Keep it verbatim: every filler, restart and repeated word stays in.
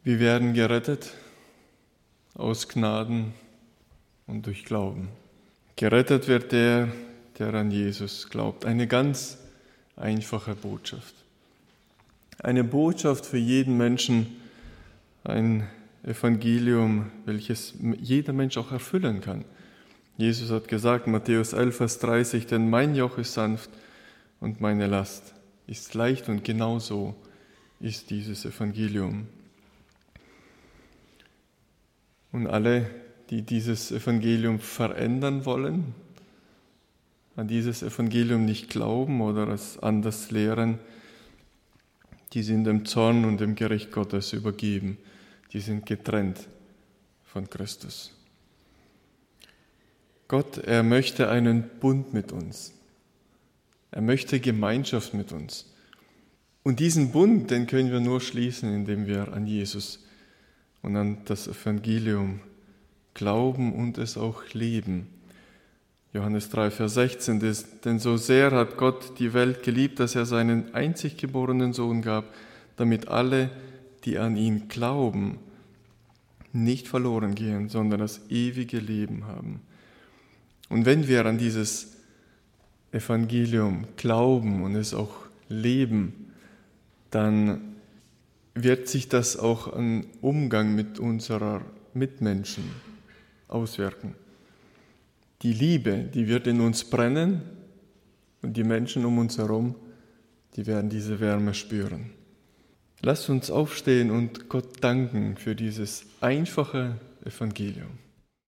Wir werden gerettet aus Gnaden und durch Glauben. Gerettet wird der, der an Jesus glaubt. Eine ganz einfache Botschaft. Eine Botschaft für jeden Menschen, ein Evangelium, welches jeder Mensch auch erfüllen kann. Jesus hat gesagt, Matthäus elf, Vers dreißig, denn mein Joch ist sanft und meine Last ist leicht, und genau so ist dieses Evangelium. Und alle, die dieses Evangelium verändern wollen, an dieses Evangelium nicht glauben oder es anders lehren, die sind dem Zorn und dem Gericht Gottes übergeben. Die sind getrennt von Christus. Gott, er möchte einen Bund mit uns. Er möchte Gemeinschaft mit uns. Und diesen Bund, den können wir nur schließen, indem wir an Jesus und an das Evangelium glauben und es auch leben. Johannes drei, Vers sechzehn, denn so sehr hat Gott die Welt geliebt, dass er seinen einzig geborenen Sohn gab, damit alle, die an ihn glauben, nicht verloren gehen, sondern das ewige Leben haben. Und wenn wir an dieses Evangelium glauben und es auch leben, dann wird sich das auch am Umgang mit unserer Mitmenschen auswirken. Die Liebe, die wird in uns brennen, und die Menschen um uns herum, die werden diese Wärme spüren. Lasst uns aufstehen und Gott danken für dieses einfache Evangelium.